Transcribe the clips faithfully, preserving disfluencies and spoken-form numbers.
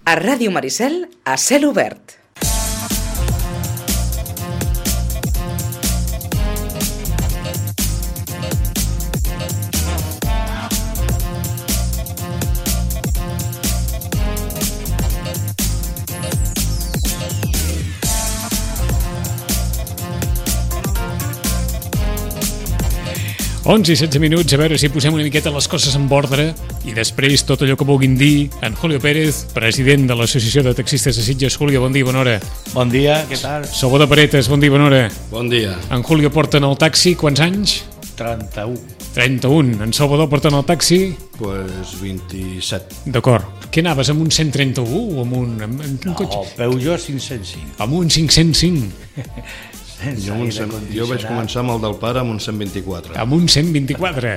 A Ràdio Maricel, a cel obert. onze i setze minuts, a veure si posem una miqueta les coses en ordre i després tot allò que vulguin dir en Julio Pérez, president de l'Associació de Taxistes de Sitges. Julio, bon dia, bona hora. Bon dia, què tal? Salvador Paretes, bon dia, bona hora. Bon dia. En Julio porta en el taxi, quants anys? trenta-u. trenta-un. En Salvador porta en el taxi? Pues vint-i-set. D'acord. Què anaves, amb un cent trenta-u o amb un, amb, amb un No, cotxe? Peugeot cinc-cents cinc. Amb un cinc-cents cinc. Jo, amb un cent, jo vaig començar amb el del pare amb un cent vint-i-quatre. Amb un cent vint-i-quatre.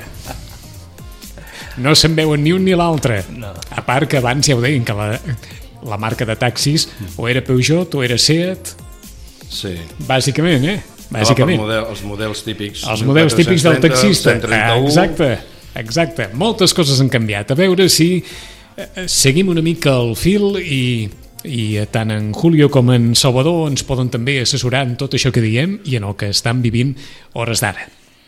No se'n veuen ni un ni l'altre. No. A part que abans ja ho deien, que la, la marca de taxis o era Peugeot o era Seat, Sí. bàsicament, eh? Bàsicament. Bàsicament. Model, els models típics. Els models típics del taxista. cent trenta-u. Exacte, exacte. Moltes coses han canviat. A veure si eh, seguim una mica el fil i, i tant en Julio com en Salvador ens poden també assessorar en tot això que diem i en el que estan vivint hores d'ara.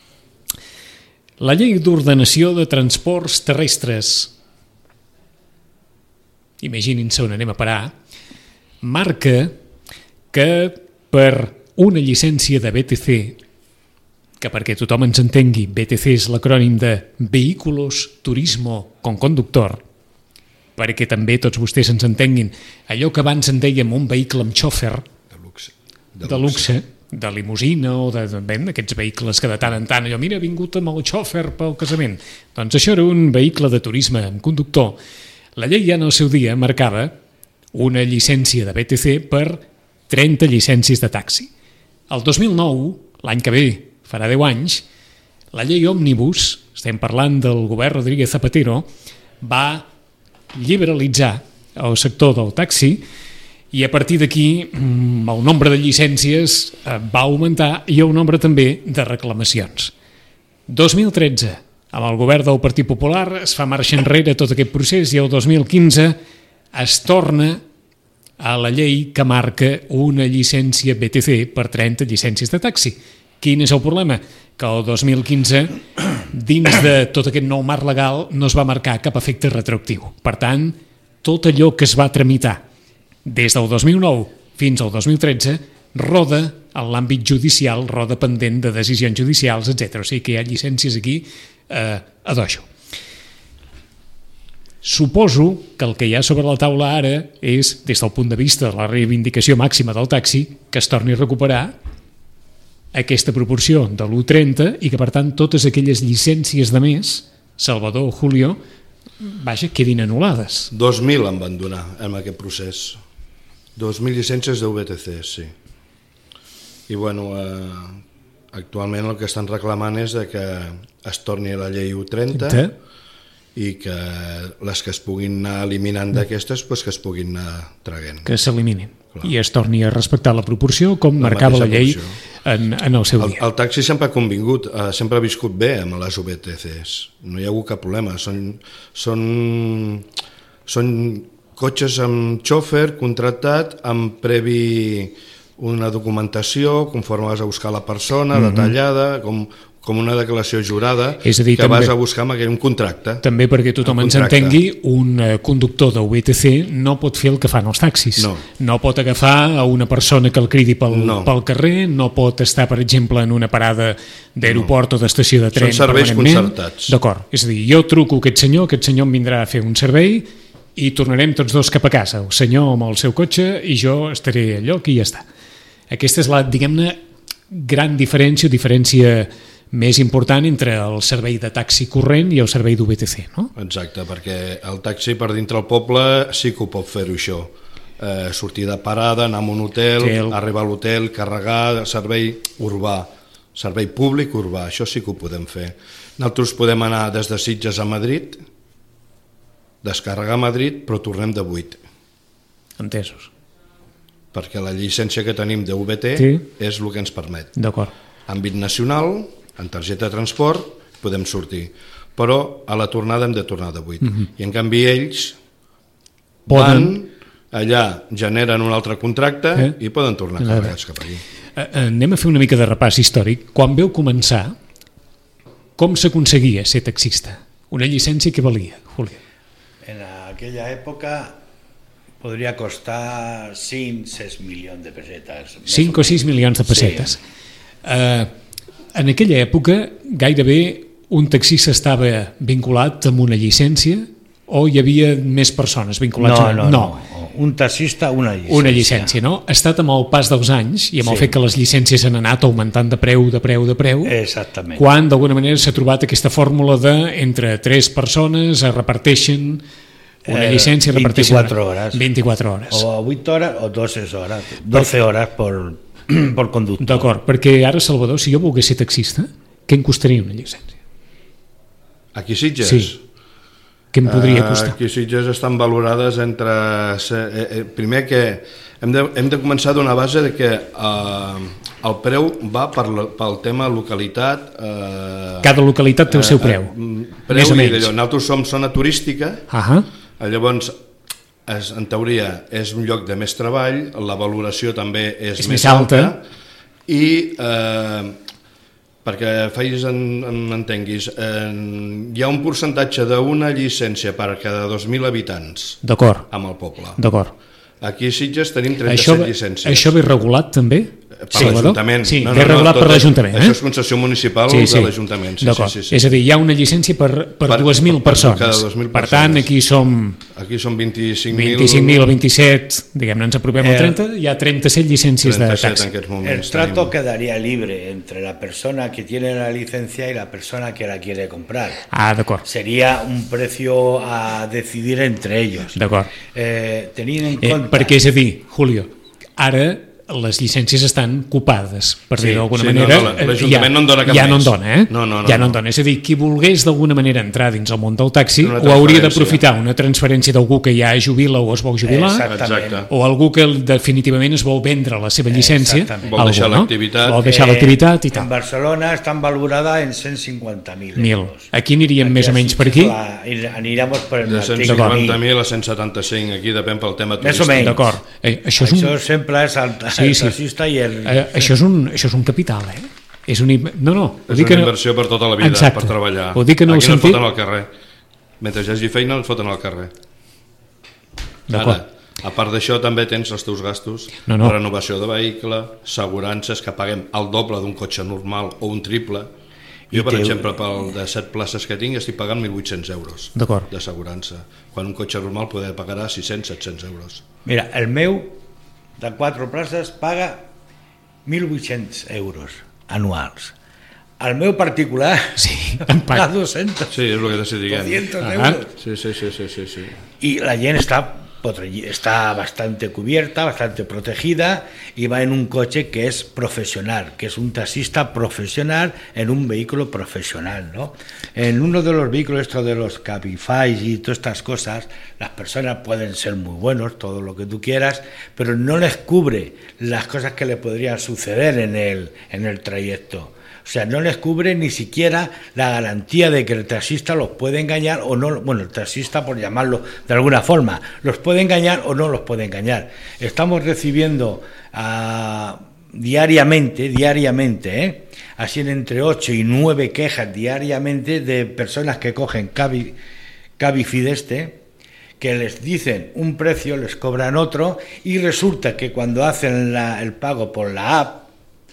La llei d'ordenació de transports terrestres, imaginin-se on anem a parar, marca que per una llicència de B T C, que perquè tothom ens entengui, B T C és l'acrònim de Vehículos Turismo con Conductor, perquè també tots vostès ens entenguin, allò que abans en dèiem un vehicle amb xòfer, De luxe. de luxe, de limusina o de, ben, d'aquests vehicles que de tant en tant, allò, mira, ha vingut amb el xòfer pel casament. Doncs això era un vehicle de turisme amb conductor. La llei ja en el seu dia marcava una llicència de B T C per trenta llicències de taxi. El dos mil nou, l'any que ve, farà deu anys, la llei Òmnibus, estem parlant del govern Rodríguez Zapatero, va liberalitzar el sector del taxi i a partir d'aquí el nombre de llicències va augmentar i el nombre també de reclamacions. dos mil tretze, amb el govern del Partit Popular, es fa marxa enrere tot aquest procés i el dos mil quinze es torna a la llei que marca una llicència B T C per trenta llicències de taxi. Quin és el problema? Que el dos mil quinze, dins de tot aquest nou marc legal, no es va marcar cap efecte retroactiu. Per tant, tot allò que es va tramitar des del dos mil nou fins al dos mil tretze roda en l'àmbit judicial, roda pendent de decisions judicials, etcètera. O sigui que hi ha llicències aquí eh, a dojo. Suposo que el que hi ha sobre la taula ara és, des del punt de vista de la reivindicació màxima del taxi, que es torni a recuperar aquesta proporció de l'u trenta i que, per tant, totes aquelles llicències de més, Salvador, Julio, vaja, quedin anul·lades. dos mil em van donar en aquest procés. dos mil llicències de V T C, sí. I, bueno, eh, actualment el que estan reclamant és de que es torni a la llei u trenta i que les que es puguin anar eliminant d'aquestes, pues que es puguin anar traguent. Que s'eliminin. Clar. I es torni a respectar la proporció com La marcava la mateixa llei proporció. en, en el seu El, dia. el taxi sempre ha convingut, eh, sempre ha viscut bé amb les V T Cs. No hi ha hagut cap problema. Són, són, són cotxes amb xòfer contractat amb previ una documentació conforme vas a buscar la persona, mm-hmm. detallada, com, com una declaració jurada, És a dir, que també, vas a buscar amb aquell, un contracte. També perquè tothom Un ens contracte. entengui, un eh, conductor de V T C no pot fer el que fan els taxis. No. no pot agafar a una persona que el cridi pel, No. pel carrer, no pot estar, per exemple, en una parada d'aeroport no. o d'estació de tren Són serveis permanentment. concertats. D'acord. És a dir, jo truco a aquest senyor, aquest senyor em vindrà a fer un servei i tornarem tots dos cap a casa. El senyor amb el seu cotxe i jo estaré al lloc i ja està. Aquesta és la, diguem-ne, gran diferència o diferència més important entre el servei de taxi corrent i el servei d'U V T C, no? Exacte, perquè el taxi per dintre el poble sí que ho pot fer-ho això. Eh, sortir de parada, anar a un hotel, hotel. arribar a l'hotel, carregar, servei urbà, servei públic urbà, això sí que ho podem fer. Nosaltres podem anar des de Sitges a Madrid, descarregar a Madrid, però tornem de vuit. Entesos. Perquè la llicència que tenim de U V T Sí. és el que ens permet. D'acord. Àmbit nacional, en targeta de transport, podem sortir. Però a la tornada hem de tornar de vuit. Mhm. I en canvi ells Poden- van allà generen un altre contracte eh? i poden tornar carregats cap allí. Eh, anem a fer una mica de repàs històric. Quan veu començar, com s'aconseguia ser taxista? Una llicència que valia, Julio? En aquella època podria costar cinc o sis milions de pessetes. cinc o sis milions de pessetes. Sí. Eh, en aquella època gairebé un taxista estava vinculat amb una llicència o hi havia més persones vinculats? No, a... no, no, no. Un taxista, una llicència. Una llicència, no? Ha estat amb el pas dels anys i amb sí. el fet que les llicències han anat augmentant de preu, de preu, de preu. Exactament. Quan d'alguna manera s'ha trobat aquesta fórmula de entre tres persones es reparteixen una eh, llicència, reparteixen vint-i-quatre hores. vint-i-quatre hores. O vuit hores o dotze hores. dotze hores per, per conductor. D'acord, perquè ara, Salvador, si jo volgués ser taxista, què em costaria una llicència? Aquí Sitges? Sí. Què em podria costar? Aquí Sitges estan valorades entre... Eh, eh, primer que hem de, hem de començar d'una base de que eh, el preu va per, pel tema localitat... Eh, Cada localitat té el seu preu. Eh, preu més o i menys. d'allò. Nosaltres som zona turística, Ahà. llavors, és, en teoria, és un lloc de més treball, la valoració també és, És més, més alta. alta, i... Eh, perquè facis en, en entenguis, eh, hi ha un percentatge d'una llicència per cada dos mil habitants D'acord. amb el poble. D'acord. Aquí a Sitges tenim Això, trenta-set llicències. això ve regulat també? Per l'Ajuntament. Sí, no, ve no, no, regulat tot per l'Ajuntament. Això Eh? és concessió municipal Sí, sí. de l'Ajuntament. Sí, D'acord. sí, sí, sí. És a dir, hi ha una llicència per, per, Per- dues mil per- per persones. cada dos mil Per tant, persones. aquí som Aquí són vint-i-cinc mil... vint-i-cinc mil o vint-i-set, diguem-ne, ens apropem al El- trenta, hi ha trenta-set llicències de trenta-set en taxi. aquests El moments. trato tenim. quedaría libre entre la persona que tiene la licencia y la persona que la quiere comprar. Ah, d'acord. Sería un precio a decidir entre ellos. D'acord. Eh, tenint en Eh, compte... perquè és a dir, Julio, ara les llicències estan copades, per Sí, dir d'alguna sí, manera. no, no, l'Ajuntament ja, no en dona cap ja no en més. dona, eh? No, no, no, ja no en no. dona. És a dir, qui volgués d'alguna manera entrar dins el món del taxi, Una o hauria transferència. d'aprofitar una transferència d'algú que ja es jubila o es vol jubilar, Exactament. Exacte. o algú que definitivament es vol vendre la seva llicència, Exactament. Vol algú, deixar no? l'activitat. Vol deixar Eh, l'activitat i En tal. Barcelona están valoradas en cent cinquanta mil Mil. euros. Aquí aniríem més o menys per aquí. La, aniríamos per el De cent mateix cinquanta camí. mil a cent setanta-cinc, aquí depèn pel tema Més o turístic. menys. D'acord. Eh, això és un... Això sempre és el, Sí, el sí. taxista i el... Eh, això, és un, això és un capital, eh? És un... No, no. Ho És dic una que no... inversió per tota la vida, Exacte. per treballar. Ho dic en el Aquí no sentit... et foten al carrer. Mentre hi hagi feina, et foten al carrer. D'acord. Ara, a part d'això, també tens els teus gastos, No, no. renovació de vehicle, assegurances, que paguem el doble d'un cotxe normal o un triple. Jo, per té- exemple, pel de set places que tinc, estic pagant mil vuit-cents euros D'acord. d'assegurança. Quan un cotxe normal poder pagarà sis-cents a set-cents euros. Mira, el meu de quatre places paga mil vuit-cents euros anuals. El meu particular Sí, en paga paga. doscientos, Sí, és el que t'estic dient. doscientos Ajá. euros. Sí, sí, sí, sí, sí, sí. Y la yen está, está bastante cubierta, bastante protegida y va en un coche que es profesional, que es un taxista profesional en un vehículo profesional, ¿no? En uno de los vehículos, estos de los Cabify y todas estas cosas, las personas pueden ser muy buenos, todo lo que tú quieras, pero no les cubre las cosas que le podrían suceder en el, en el trayecto. O sea, no les cubre ni siquiera la garantía de que el taxista los puede engañar o no, bueno, el taxista por llamarlo de alguna forma, los puede engañar o no los puede engañar. Estamos recibiendo uh, diariamente, diariamente, ¿eh? así en entre ocho y nueve quejas diariamente de personas que cogen Cabi, Cabifideste, que les dicen un precio, les cobran otro y resulta que cuando hacen la, el pago por la app,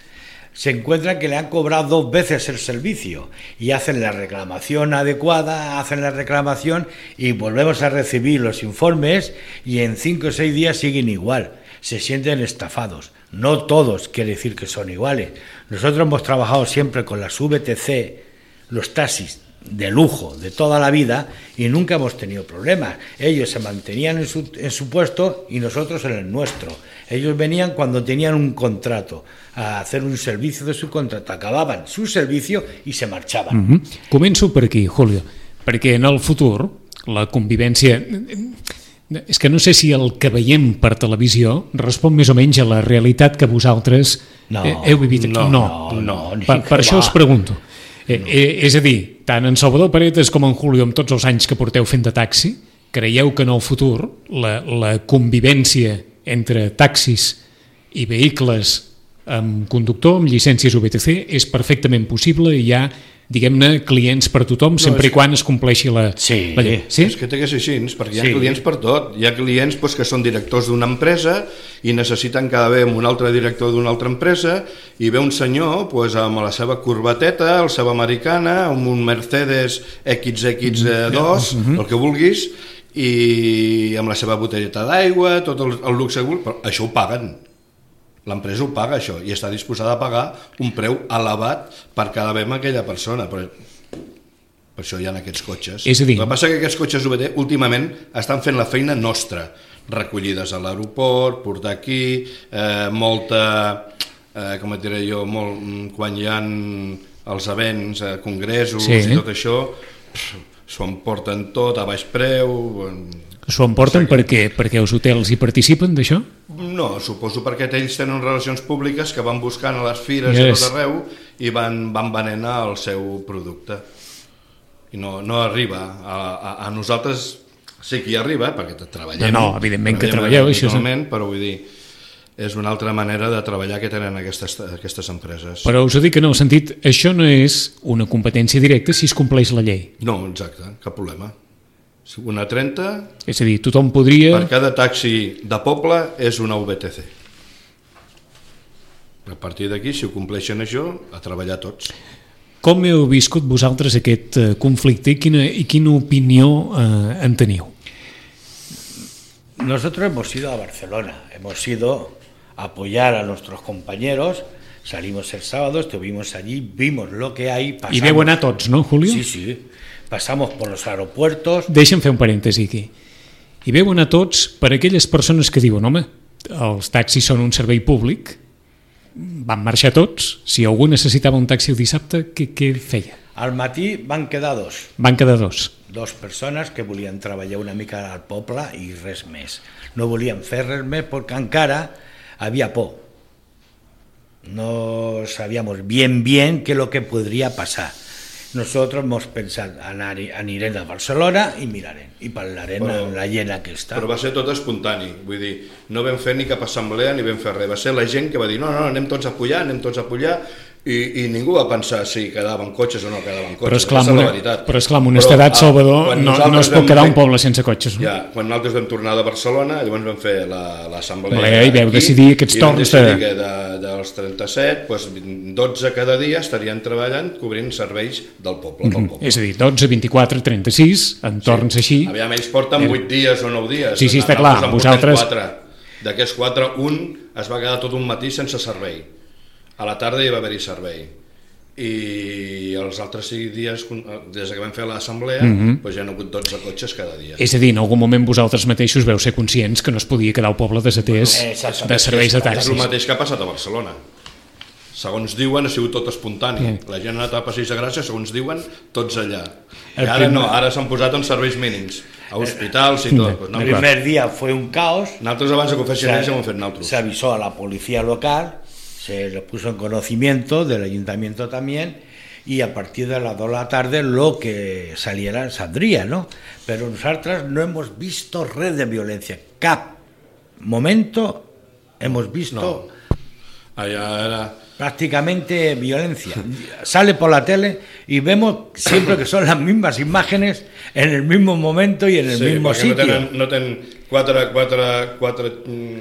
se encuentran que le han cobrado dos veces el servicio y hacen la reclamación adecuada, hacen la reclamación y volvemos a recibir los informes y en cinco o seis días siguen igual, se sienten estafados. No todos quiere decir que son iguales. Nosotros hemos trabajado siempre con las V T C, los taxis de lujo de toda la vida y nunca hemos tenido problemas. Ellos se mantenían en su, en su puesto y nosotros en el nuestro. Ellos venían cuando tenían un contrato a hacer un servicio de su contrato, acababan su servicio i se marxaven. Mm -hmm. Començo per aquí, Julio, perquè en el futur la convivència... És que no sé si el que veiem per televisió respon més o menys a la realitat que vosaltres no, heu vivit aquí. No, no, no, no, no per, per això us pregunto. Eh, eh, és a dir, tant en Salvador Paredes com en Julio, amb tots els anys que porteu fent de taxi, creieu que en el futur la, la convivència entre taxis i vehicles amb conductor, amb llicències U B T C, és perfectament possible i hi ha, diguem-ne, clients per tothom, no, sempre i quan es compleixi la, sí. la llei. Sí? És que té que ser així, perquè hi ha sí. clients per tot. Hi ha clients doncs, que són directors d'una empresa i necessiten quedar bé amb un altre director d'una altra empresa, i ve un senyor doncs, amb la seva corbateta, la seva americana, amb un Mercedes X X dos, mm-hmm. el que vulguis, i amb la seva botelleta d'aigua, tot el, el luxe, però això ho paguen. L'empresa ho paga, això, i està disposada a pagar un preu elevat per quedar bé amb aquella persona. Però per això hi ha aquests cotxes. És a dir... El que passa és que aquests cotxes U B T últimament estan fent la feina nostra, recollides a l'aeroport, portar aquí, eh, molta, eh, com et diré jo, molt, quan hi ha els events, eh, congressos sí. i tot això, s'ho emporten tot a baix preu. S'ho emporten per què? Perquè els hotels hi participen d'això? No, suposo perquè ells tenen relacions públiques que van buscant a les fires yes. i tot arreu i van, van venent el seu producte. I no, no arriba. A, a, a nosaltres sí que hi arriba, perquè treballem. No, no, evidentment que treballeu. Això és... Però vull dir, és una altra manera de treballar que tenen aquestes, aquestes empreses. Però us ho dic en el sentit, això no és una competència directa si es compleix la llei. No, exacte, cap problema. Una trenta... És a dir, tothom podria... Per cada taxi de poble és una U B T C. A partir d'aquí, si ho compleixen això, a treballar tots. Com heu viscut vosaltres aquest conflicte i quina, i quina opinió eh, en teniu? Nosotros hemos ido a Barcelona, hemos ido a apoyar a nuestros compañeros, salimos el sábado, estuvimos allí, vimos lo que hay... Pasamos... I veu anar tots, no, Julio? Sí, sí. Pasamos por los aeropuertos... Deixa'm fer un parèntesi aquí. I veuen a tots per aquelles persones que diuen, home, els taxis són un servei públic, van marxar tots, si algú necessitava un taxi el dissabte, què, què feia? Al matí van quedar dos. Van quedar dos. Dos persones que volien treballar una mica al poble i res més. No volien fer res més perquè encara havia por. No sabíamos bien bien qué es lo que podría pasar. Nosotros hemos pensado, anirem a Barcelona i mirarem, i parlarem però, amb la gent aquesta. Però va ser tot espontani, vull dir, no vam fer ni cap assemblea ni vam fer res, va ser la gent que va dir no, no, anem tots a pullar, anem tots a pullar, i, i ningú va pensar si quedaven cotxes o no quedaven cotxes. Però esclar, una, però esclar, amb honestedat, Salvador, no, no es pot quedar fer, un poble sense cotxes. No? Ja, quan nosaltres vam tornar de Barcelona, llavors vam fer l'assemblea la, i veu decidir aquests i torns de... que de, dels trenta-set, doncs dotze cada dia estarien treballant cobrint serveis del poble. Mm -hmm. Del poble. És a dir, dotze, vint-i-quatre, trenta-sis, en torns sí. així. Aviam, ells porten vuit dies o nou dies. Sí, sí, està clar. Vosaltres... D'aquests quatre, un es va quedar tot un matí sense servei. A la tarda hi va haver-hi servei. I els altres sis dies, des que vam fer l'assemblea, mm -hmm. doncs hi ha hagut dotze cotxes cada dia. És a dir, en algun moment vosaltres mateixos veu ser conscients que no es podia quedar el poble desatès bueno, de serveis de taxis. És el mateix que ha passat a Barcelona. Segons diuen, ha sigut tot espontani. Mm. La gent ha anat a Passeig de Gràcia, segons diuen, tots allà. I ara primer... no, ara s'han posat en serveis mínims, a hospitals i tot. Pues no, el primer dia fue un caos. Nosaltres abans de que ho fessin ells ho hem fet nosaltres. Se avisó a la policía local, se lo puso en conocimiento del ayuntamiento también, y a partir de las dos de la tarde lo que saliera saldría, ¿no? Pero nosotros no hemos visto red de violencia. Cap momento hemos visto no. Allá era... prácticamente violencia. Sale por la tele y vemos siempre que son las mismas imágenes en el mismo momento y en el sí, mismo sitio. No tenen, no tenen quatre, quatre, quatre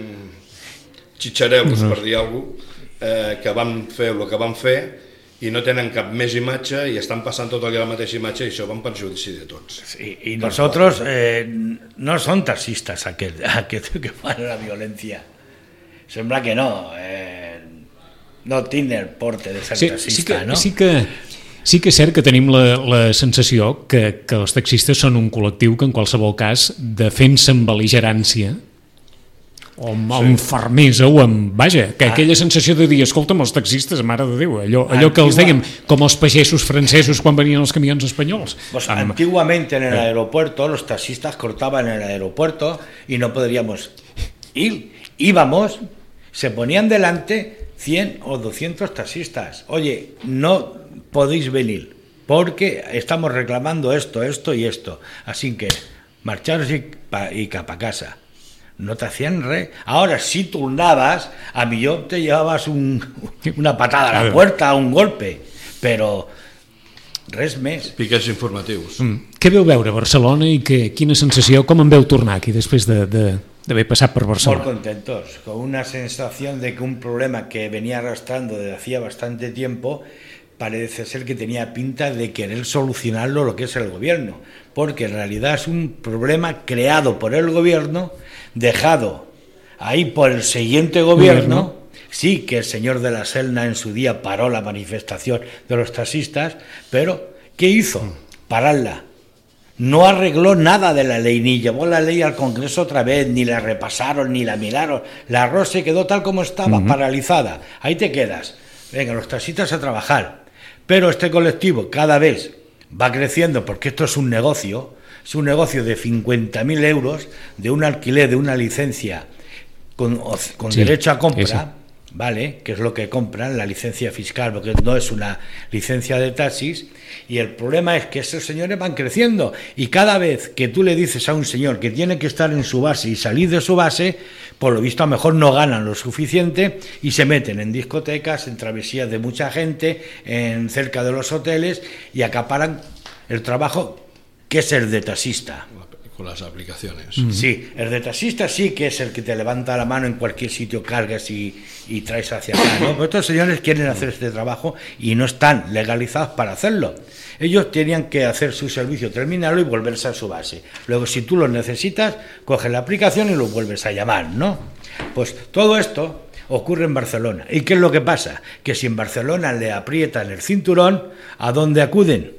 mm, xitxareus, uh-huh. per dir alguna cosa, eh, que van fer el que van fer i no tenen cap més imatge i estan passant tot el dia la mateixa imatge i això va en perjudici de tots. Sí, y nosotros eh, no son taxistas aquest, aquest que fan la violencia. Sembla que no, eh, no tiene el porte de ser sí, taxista, sí que, no? Sí que, sí que és cert que tenim la, la sensació que, que els taxistes són un col·lectiu que en qualsevol cas defensa amb bel·ligerància o amb, sí. amb fermesa o amb... Vaja, que ah. aquella sensació de dir, escolta'm, els taxistes, mare de Déu, allò, allò que els dèiem, com els pagesos francesos quan venien els camions espanyols. Pues amb... Antiguamente en el aeropuerto los taxistas cortaban en el aeropuerto y no podríamos ir, íbamos, se ponían delante cien o doscientos taxistas. Oye, no podéis venir porque estamos reclamando esto, esto y esto. Así que marcharos y, pa, y cap a casa. No te hacían re. Ahora, si tornaves, a millor te llevabas un, una patada a la puerta, un golpe, però res més. Piquets informatius. Mm. Què veu veure Barcelona i que, quina sensació, com en veu tornar aquí després de, de, d'haver passat per Barcelona? Muy contentos, con una sensación de que un problema que venía arrastrando desde hacía bastante tiempo parece ser que tenía pinta de querer solucionarlo lo que es el gobierno, porque en realidad es un problema creado por el gobierno, dejado ahí por el siguiente gobierno. ¿Gobierno? Sí, que el señor de la Selna en su día paró la manifestación de los taxistas, pero ¿qué hizo? Pararla. No arregló nada de la ley, ni llevó la ley al Congreso otra vez, ni la repasaron, ni la miraron. La R O S se quedó tal como estaba, uh-huh. paralizada. Ahí te quedas. Venga, los taxistas a trabajar. Pero este colectivo cada vez va creciendo, porque esto es un negocio, es un negocio de cincuenta mil euros, de un alquiler, de una licencia con, con sí, derecho a compra, eso. ¿Vale? Que es lo que compran, la licencia fiscal, porque no es una licencia de taxis, y el problema es que esos señores van creciendo, y cada vez que tú le dices a un señor que tiene que estar en su base y salir de su base, por lo visto a lo mejor no ganan lo suficiente y se meten en discotecas, en travesías de mucha gente, en cerca de los hoteles, y acaparan el trabajo que es el de taxista. Con las aplicaciones. Mm. Sí, el de taxista sí que es el que te levanta la mano en cualquier sitio, cargas y, y traes hacia acá, ¿no? Pero estos señores quieren hacer este trabajo y no están legalizados para hacerlo. Ellos tenían que hacer su servicio, terminarlo y volverse a su base. Luego, si tú lo necesitas, coges la aplicación y lo vuelves a llamar, ¿no? Pues todo esto ocurre en Barcelona. ¿Y qué es lo que pasa? Que si en Barcelona le aprietan el cinturón, ¿a dónde acuden?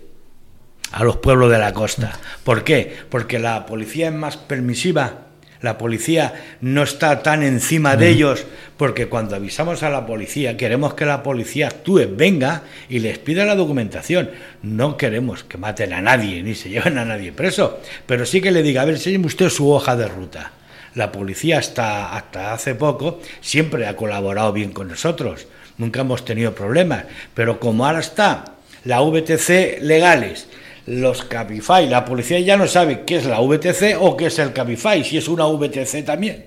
A los pueblos de la costa. ¿Por qué? Porque la policía es más permisiva, la policía no está tan encima de ellos, porque cuando avisamos a la policía, queremos que la policía actúe, venga y les pida la documentación. No queremos que maten a nadie, ni se lleven a nadie preso, pero sí que le diga, a ver, enséñeme usted su hoja de ruta. La policía hasta, hasta hace poco siempre ha colaborado bien con nosotros, nunca hemos tenido problemas, pero como ahora está la V T C legales, los Cabify, la policía ya no sabe qué es la V T C o qué es el Cabify, si es una V T C también.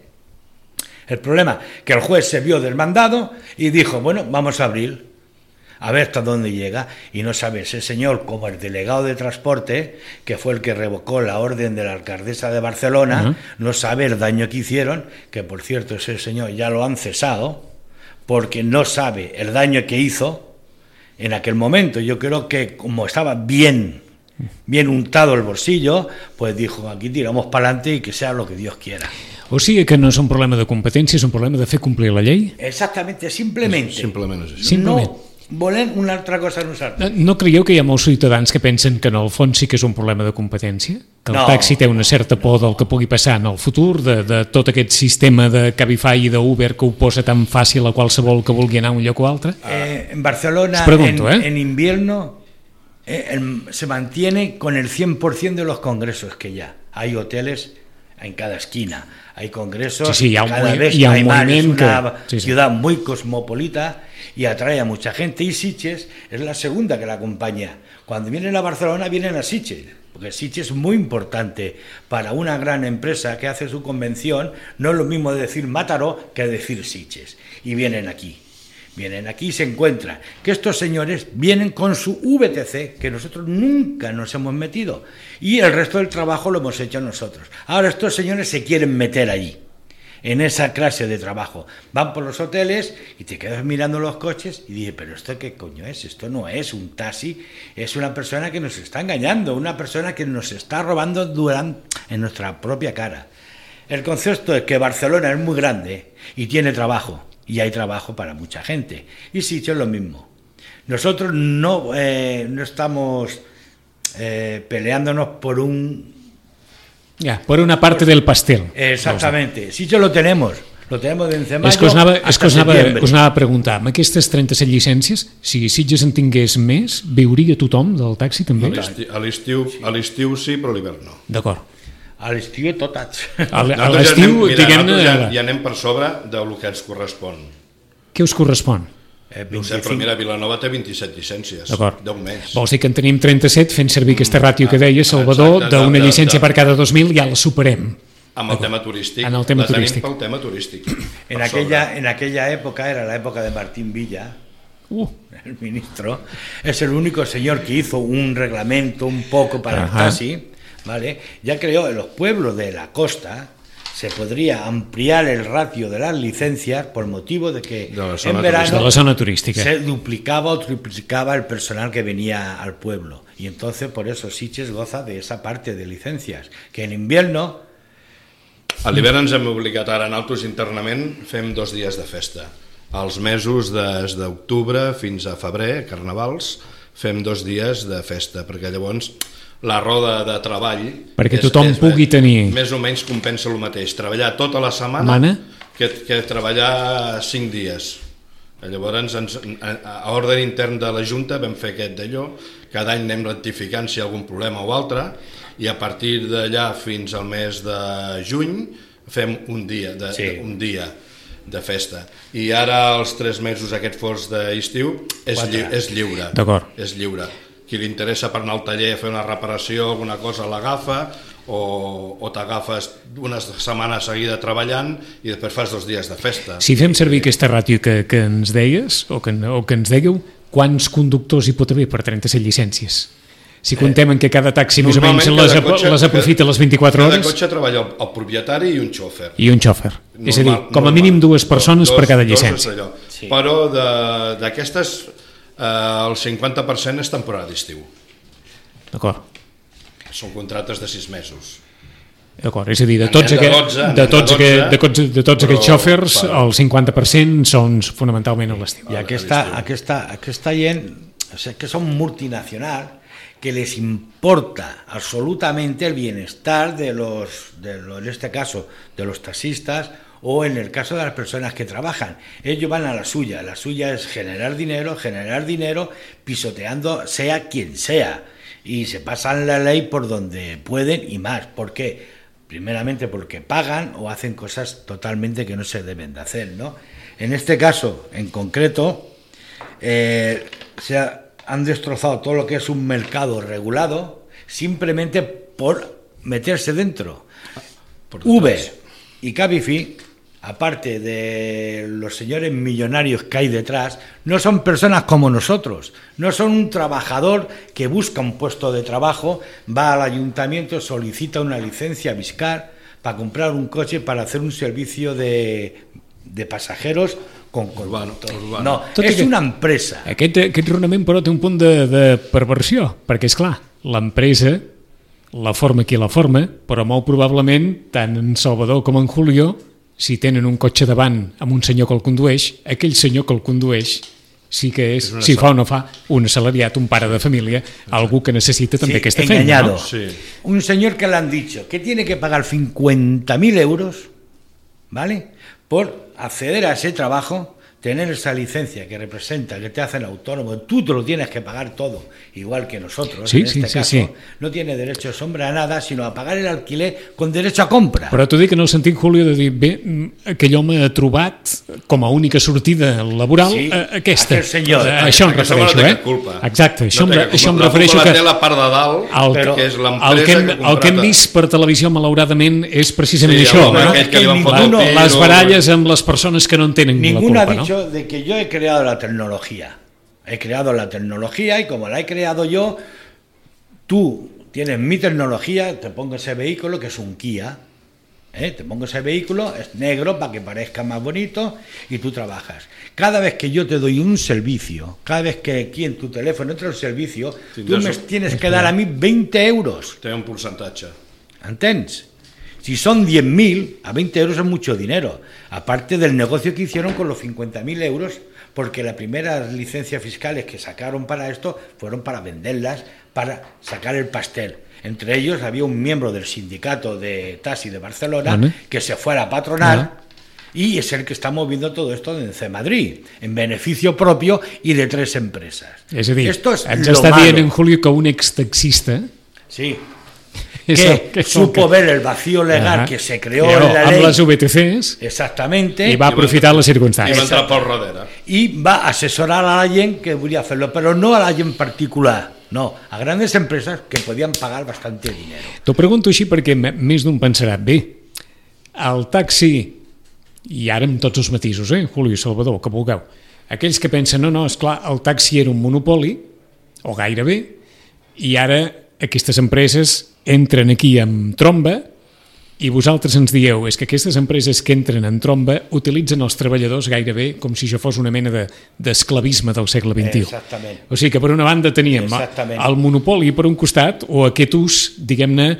El problema que el juez se vio desmandado y dijo, bueno, vamos a abrir, a ver hasta dónde llega, y no sabe ese señor, como el delegado de transporte, que fue el que revocó la orden de la alcaldesa de Barcelona, uh-huh. no sabe el daño que hicieron, que por cierto ese señor ya lo han cesado, porque no sabe el daño que hizo en aquel momento. Yo creo que como estaba bien bien untado el bolsillo, pues dijo, aquí tiramos para adelante y que sea lo que Dios quiera. O sigui que no és un problema de competència, és un problema de fer complir la llei? Exactamente, simplemente. Simplement és això. Simplement. No volem una altra cosa nosaltres. No, no creieu que hi ha molts ciutadans que pensen que en el fons sí que és un problema de competència? Que el no, taxi té una certa por del que pugui passar en el futur, de, de tot aquest sistema de Cabify i d'Uber que ho posa tan fàcil a qualsevol que vulgui anar a un lloc o altre? Eh, en Barcelona, pregunto, en, eh? en invierno, Eh, el, se mantiene con el cien por ciento de los congresos que ya hay hoteles en cada esquina, hay congresos, sí, sí, cada muy, vez hay hay más, es una que, sí, ciudad sí. muy cosmopolita y atrae a mucha gente, y Sitges es la segunda que la acompaña. Cuando vienen a Barcelona vienen a Sitges, porque Sitges es muy importante para una gran empresa que hace su convención. No es lo mismo decir Mataró que decir Sitges, y vienen aquí. Vienen aquí y se encuentran que estos señores vienen con su V T C, que nosotros nunca nos hemos metido, y el resto del trabajo lo hemos hecho nosotros. Ahora estos señores se quieren meter allí, en esa clase de trabajo. Van por los hoteles y te quedas mirando los coches y dices, pero ¿esto qué coño es? Esto no es un taxi, es una persona que nos está engañando, una persona que nos está robando durante, en nuestra propia cara. El concepto es que Barcelona es muy grande y tiene trabajo. Y hay trabajo para mucha gente. Y Sitges es lo mismo. Nosotros no, eh, no estamos eh, peleándonos por un... Ya, por una parte del pastel. Exactamente. Sitges lo tenemos. Lo tenemos de mayo és que us anava, és que us anava, setembre. us anava a preguntar, amb aquestes trenta-set llicències, si Sitges en tingués més, viuria tothom del taxi també? A l'estiu a l'estiu sí, però a l'hivern no. D'acord. A l'estiu totats. A l'estiu, ja diguem-ne... ja, ja anem per sobre del que ens correspon. Què us correspon? Eh, No ho sé, però mira, Vilanova té vint-i-set llicències. D'acord. deu més. Vols dir que en tenim trenta-set fent servir aquesta ràtio que deia Salvador, Exacte, d'una de- de- llicència de- per cada dos mil ja la superem. Amb el tema turístic. En el tema la tenim turístic. pel tema turístic. En Per aquella, sobre. en aquella época, era la época de Martín Villa, Uh, el ministro, es el único señor que hizo un reglamento un poco para Ajá. el taxi, ¿vale? Ya creó en los pueblos de la costa se podría ampliar el ratio de las licencias por motivo de que De la en zona de verano la zona turística. se duplicaba o triplicaba el personal que venía al pueblo. Y entonces por eso Sitges goza de esa parte de licencias, que en invierno... A l'hivern ens hem obligat ara, nosaltres internament fem dos dies de festa. Els mesos des d'octubre fins a febrer, carnavals, fem dos dies de festa, perquè llavors la roda de treball... Perquè tothom pugui tenir- Més o menys compensa el mateix, treballar tota la setmana Mana? que, que treballar cinc dies. Llavors, ens, a, a ordre intern de la Junta vam fer aquest d'allò, cada any anem rectificant si hi ha algun problema o altre, i a partir d'allà fins al mes de juny fem un dia de, Sí. un dia de festa. I ara els tres mesos aquest fos d'estiu és, Quatre. lli és lliure. D'acord. És lliure. Qui li interessa per anar al taller a fer una reparació, alguna cosa, l'agafa, o, o t'agafes una setmana seguida treballant i després fas dos dies de festa. Si fem servir aquesta ràtio que, que ens deies, o que, o que ens dèieu, quants conductors hi pot haver per trenta-set llicències? Si contem en que cada taxi més o menys Normalment les, cada cotxe- les aprofita les vint-i-quatre Cada hores cotxe treballa el, el propietari i un xòfer. i un xòfer. És a dir, Normal, com a normal. mínim dues persones Dos- per cada dos és llicència. allò. Sí. Però de- d'aquestes eh, el cinquanta per cent és temporada d'estiu. D'acord. Són contractes de sis mesos. D'acord, és a dir, de En tots, de aquest, dotze, en de de tots, dotze, aquest, de tots, de tots però, aquests xòfers, clar. el cinquanta per cent són fonamentalment a l'estiu. Y aquesta, aquesta, aquesta gent, o sea, que son multinacional, que les importa absolutamente el bienestar de los, de los, en este caso, de los taxistas, o en el caso de las personas que trabajan. Ellos van a la suya, la suya es generar dinero, generar dinero, pisoteando sea quien sea, y se pasan la ley por donde pueden y más. ¿Por qué? Primeramente porque pagan o hacen cosas totalmente que no se deben de hacer, ¿no? En este caso, en concreto, eh, se ha- han destrozado todo lo que es un mercado regulado simplemente por meterse dentro. Por Uber detrás. y Cabify, aparte de los señores millonarios que hay detrás, no son personas como nosotros, no son un trabajador que busca un puesto de trabajo, va al ayuntamiento, solicita una licencia Viscar para comprar un coche para hacer un servicio de, de pasajeros con Urbano, conductor. urbano. No, Tot i és que- una empresa. Aquest, aquest raonament, però, té un punt de, de perversió, perquè, és clar, l'empresa la forma qui la forma, però molt probablement, tant en Salvador com en Julio, si tenen un cotxe davant amb un senyor que el condueix, aquell senyor que el condueix sí que és, És si una fa o no fa, un assalariat, un pare de família, algú que necessita també Sí, aquesta engañado. feina. No? Sí. Un señor que le han dicho que tiene que pagar cincuenta mil euros, ¿vale? Por acceder a ese trabajo, tener esa licencia que representa, que te hacen autónomo, tú te lo tienes que pagar todo, igual que nosotros, Sí, en sí, este sí, caso, sí. no tiene derecho de sombra a nada, sino a pagar el alquiler con derecho a compra. Però t'ho dic en el sentit, Julio, de dir, bé, mm, aquell home ha trobat com a única sortida laboral Sí, eh, aquesta. aquell senyor. Eh, això em Aquest home no refereixo, té eh? cap culpa. Exacte, això, No em, té cap això em culpa. La refereixo culpa que... la té la part de dalt, El, Però- que és el, l'empresa que hem, que el que hem contrata. vist per televisió, malauradament, és precisament Sí, això. home, No? aquell que li van Ningú fotre el no- tiro, Les baralles amb les persones que no en tenen Ninguno la ha culpa, dicho no? de que yo he creado la tecnología. He creado la tecnología y como la he creado yo, tú tienes mi tecnología, te pongo ese vehículo que es un Kia, ¿eh? Te pongo ese vehículo, es negro para que parezca más bonito y tú trabajas. Cada vez que yo te doy un servicio, cada vez que aquí en tu teléfono entra el servicio, tú Tindràs me un- tienes que dar a mí veinte euros. Té un percentatge. ¿Entens? Si son diez mil, a veinte euros es mucho dinero. Aparte del negocio que hicieron con los cincuenta mil euros, porque las primeras licencias fiscales que sacaron para esto fueron para venderlas, para sacar el pastel. Entre ellos había un miembro del sindicato de taxi de Barcelona Vale. que se fue a la patronal Vale. y es el que está moviendo todo esto en C Madrid, en beneficio propio y de tres empresas. És a dir, esto es ens lo està malo. dient en Julio que un extaxista Sí. que, que supo que... ver el vacío legal Ajá. que se creó Creó en la amb ley. les V T Cs Exactamente. i va aprofitar les I va circumstàncies. entrar pel darrere. Y va a asesorar a alguien que podría hacerlo, pero no a alguien particular, no, a grandes empresas que podían pagar bastante dinero. T'ho pregunto així perquè m- més d'un pensarà, bé, el taxi, i ara amb tots els matisos, eh, Julio i Salvador, que vulgueu, aquells que pensen, no, no, esclar, el taxi era un monopoli, o gairebé, i ara aquestes empreses entren aquí amb tromba i vosaltres ens dieu, és que aquestes empreses que entren en tromba utilitzen els treballadors gairebé com si això fos una mena de, d'esclavisme del segle vint-i-u. Exactament. O sigui que per una banda teníem Exactament. el monopoli per un costat o aquest ús, diguem-ne,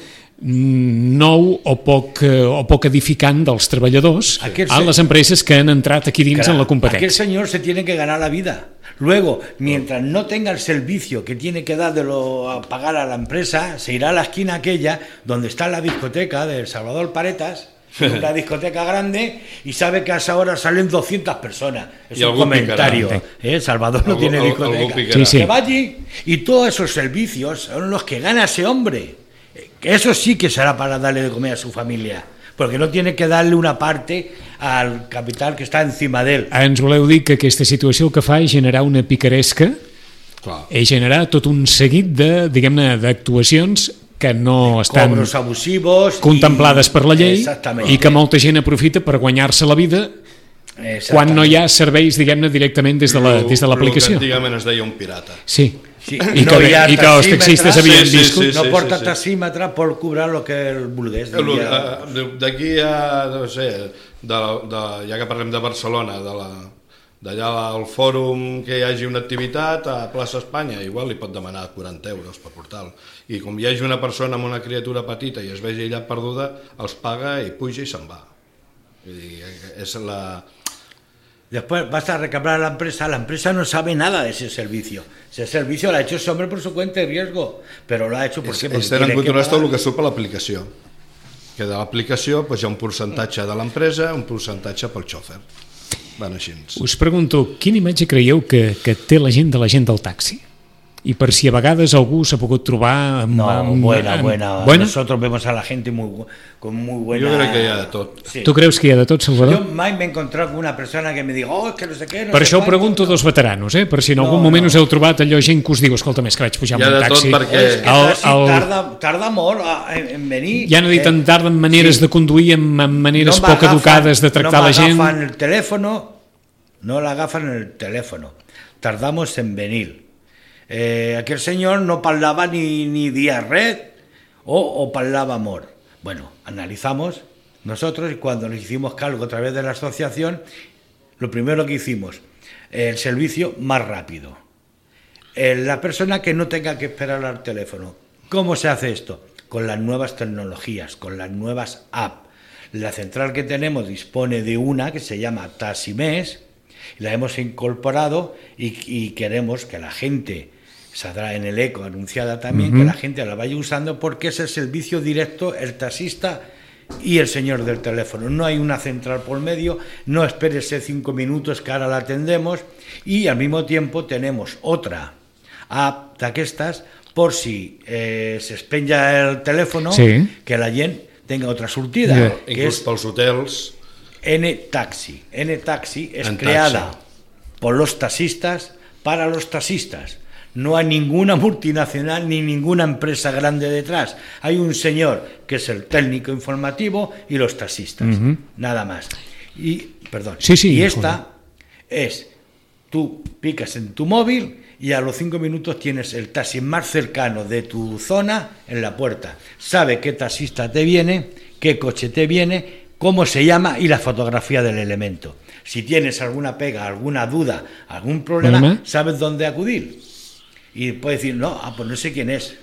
nou o poc, eh, o poc edificant dels treballadors Aquel a se- les empreses que han entrat aquí dins en la Aquel competència. señor se tiene que ganar la vida. Luego, mientras no tenga el servicio que tiene que dar de lo, a pagar a la empresa, se irá a la esquina aquella donde está la discoteca de Salvador Paretas, una discoteca grande, y sabe que a esa hora salen doscientas personas. Es Y un algún comentario. picará. ¿eh? Salvador no Algún- tiene algún discoteca. picará. Sí, sí. Que va allí y todos esos servicios son los que gana ese hombre. Que eso sí que será para darle de comer a su familia. Porque no tiene que darle una parte al capital que està encima d'ell. Ens voleu dir que aquesta situació el que fa és generar una picaresca, Clar. és generar tot un seguit de, diguem-ne, d'actuacions que no estan Cobros abusivos. contemplades i- per la llei Exactament. i que molta gent aprofita per guanyar-se la vida quan no hi ha serveis, diguem-ne, directament des de la- Lo- des de l'aplicació. Lo que antigament es deia un pirata. Sí. Sí, I, no que, hi ha i que els taxistes taxímetres. havien Sí, sí, viscut. sí. no porta sí. taxímetre por cobrar lo que el vulgués. Eh, lo- diria. eh, D'aquí a, no sé, de, de, ja que parlem de Barcelona, de la, d'allà al fòrum que hi hagi una activitat a plaça Espanya, igual li pot demanar quaranta euros per portal. I com hi hagi una persona amb una criatura petita i es vegi ella perduda, els paga i puja i se'n va. Vull dir, és la... Después vas a reclamar a la empresa, la empresa no sabe nada de ese servicio. Ese servicio lo ha hecho ese hombre por su cuenta y riesgo, pero lo ha hecho ¿por qué? Porque Ells tenen tiene que controlat tot pagar. el que surt per l'aplicació. Que de l'aplicació doncs, hi ha un percentatge de l'empresa, un percentatge pel xòfer. Van així. Us pregunto, quina imatge creieu que, que té la gent de la gent del taxi? I per si a vegades algú s'ha pogut trobar amb, No, amb, buena, amb, buena. buena? Nosotros vemos a la gente muy, con muy buena... Jo crec que hi ha de tot. Sí. Tu creus que hi ha de tot, Salvador? Yo mai me he encontrado con una persona que me diga, oh, es que no sé qué, no Per sé això ho cuánto". pregunto dos veteranos, eh? Per si en algun No, moment no. us heu trobat allò gent que us diu, escolta, més que vaig pujar Hi ha amb un de tot taxi. perquè- Es que El- el, taxi el- tarda, tarda molt a- en, en venir. Ja no he dit eh, en tarden maneres sí. de conduir amb, amb maneres No poc m'agafen- educades de tractar no la gent. No el teléfono, no la agafan en el teléfono. Tardamos en venir. Eh, aquel señor no parlava ni, ni día red o, o parlava amor. Bueno, analizamos nosotros y cuando nos hicimos cargo a través de la asociación, lo primero que hicimos, el servicio más rápido. Eh, la persona que no tenga que esperar al teléfono. ¿Cómo se hace esto? Con las nuevas tecnologías, con las nuevas apps. La central que tenemos dispone de una que se llama Taximés, la hemos incorporado y, y queremos que la gente, saldrá en el eco anunciada también, Uh-huh. que la gente la vaya usando porque es el servicio directo, el taxista y el señor del teléfono. No hay una central por medio, no espérese cinco minutos que ahora la atendemos, y al mismo tiempo tenemos otra app d'aquestes por si eh, se espenja el teléfono, Sí. que la gent tenga otra sortida, Yeah. que Inclús es pels hotels. N-Taxi. N-Taxi es En creada taxi. por los taxistas para los taxistas. No hay ninguna multinacional ni ninguna empresa grande detrás. Hay un señor que es el técnico informativo y los taxistas. Ujú. Nada más. Y, perdón. Sí, sí, y esta es, tú picas en tu móvil y a los cinco minutos tienes el taxi más cercano de tu zona en la puerta. Sabe qué taxista te viene, qué coche te viene, cómo se llama y la fotografía del elemento. Si tienes alguna pega, alguna duda, algún problema, Problema. sabes dónde acudir. Y puedes decir, no, ah, pues no sé quién es.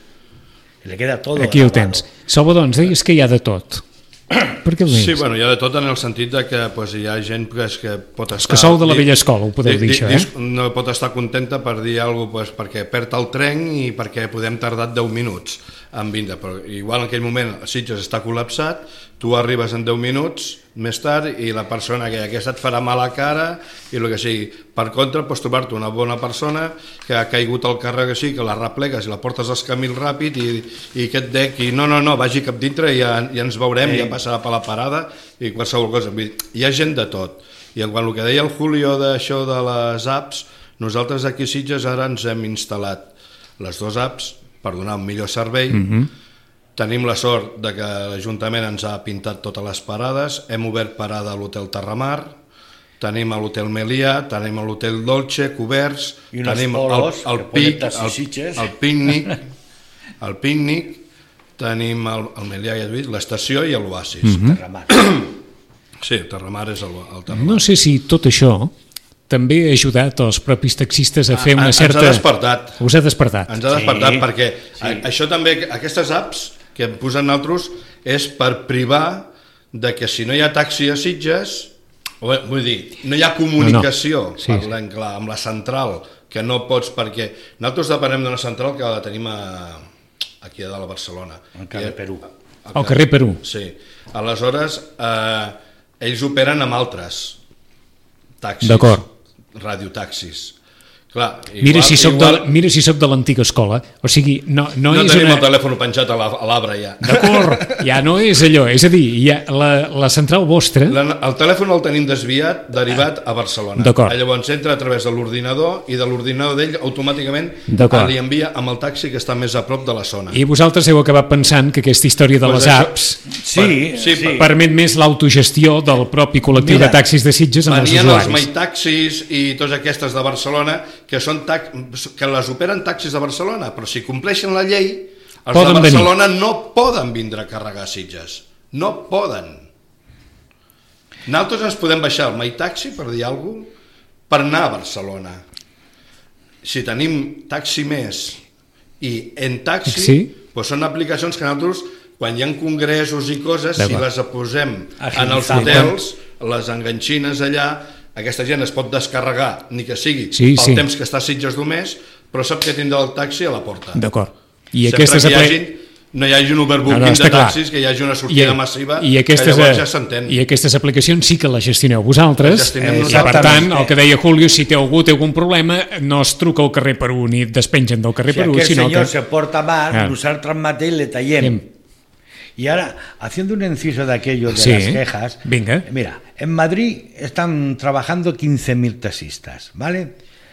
Le queda todo Aquí ho grabado. tens. Salvador, ens deies que hi ha de tot. Per què ho deies? Sí, bueno, hi ha de tot en el sentit de que pues, hi ha gent pues, que pot estar... que sou de la vella escola, ho podeu dir, això, eh? No pot estar contenta per dir alguna cosa pues, perquè perd el tren i perquè podem tardar deu minuts. en vindre, però igual en aquell moment Sitges està col·lapsat, tu arribes en deu minuts més tard i la persona que aquesta et farà mala cara i el que sigui. Per contra, pots trobar-te una bona persona que ha caigut al carrer que sí, que la replegues i la portes als camins ràpid i, i que et dec i no, no, no, vagi cap dintre i ja, ja ens veurem, sí. Ja passarà per la parada i qualsevol cosa. Hi ha gent de tot. I en quant al que deia el Julio d'això de les apps, nosaltres aquí a Sitges ara ens hem instal·lat les dues apps per donar un millor servei. Mm-hmm. Tenim la sort de que l'Ajuntament ens ha pintat totes les parades, hem obert parada a l'Hotel Terramar, tenim a l'Hotel Melià, tenim a l'Hotel Dolce, coberts, tenim el, el, pic, el, el pícnic, el pícnic, tenim el, el Melià, ja he dit, l'estació i l'Oasis. Mm-hmm. Terramar. Sí, el Terramar és el, el Terramar. No sé si tot això també ha ajudat els propis taxistes a fer una certa... Ens ha despertat. Us ha despertat. Ens ha despertat sí, perquè sí. Això també, aquestes apps que hem posat nosaltres és per privar de que si no hi ha taxi a Sitges, vull dir, no hi ha comunicació, no, no. Sí, parlem clar, amb la central, que no pots perquè... Nosaltres depenem d'una central que la tenim a, aquí a dalt a Barcelona. Al carrer Perú. Al carrer Perú. Sí. Aleshores, eh, ells operen amb altres taxis, radiotaxis. Clar, igual, mira, si soc igual... de, mira si soc de l'antiga escola, o sigui, no, no, no és tenim una... el telèfon penjat a l'arbre ja. D'acord, ja no és allò, és a dir, ja la, la central vostra... La, el telèfon el tenim desviat, derivat a Barcelona. D'acord. Llavors entra a través de l'ordinador i de l'ordinador d'ell automàticament li envia amb el taxi que està més a prop de la zona. I vosaltres heu acabat pensant que aquesta història de pues les això... apps sí, per, sí, sí. permet més l'autogestió del propi col·lectiu Mira, de taxis de Sitges amb els usuaris. Venien els MyTaxis i totes aquestes de Barcelona que són taxis que les operen taxis de Barcelona, però si compleixen la llei, els poden de Barcelona venir. No poden vindre a carregar Sitges. No poden. Nosaltres ens podem baixar el MyTaxi, per dir alguna cosa, per anar a Barcelona. Si tenim taxi més i en taxi, sí. Doncs són aplicacions que nosaltres, quan hi ha congressos i coses, si les posem en els hotels, les enganxines allà, aquesta gent es pot descarregar, ni que sigui sí, pel sí. temps que està a Sitges només, però sap que tindrà el taxi a la porta. D'acord. I sempre aquestes que hi hagi, no hi hagi un overbooking no, no, de taxis, clar. Que hi hagi una sortida I, massiva, i aquestes, que llavors ja s'entén. I aquestes aplicacions sí que les gestioneu vosaltres, gestionem eh, i per tant, el que deia Julio, si té algú té algun problema, no es truca al carrer Perú ni et despengen del carrer si Perú, sinó que... Si aquel senyor se porta mal, ah. nosaltres mateix le tallem. Y ahora, haciendo un inciso de aquello de sí, las quejas, venga. Mira, en Madrid están trabajando quince mil taxistas, ¿vale?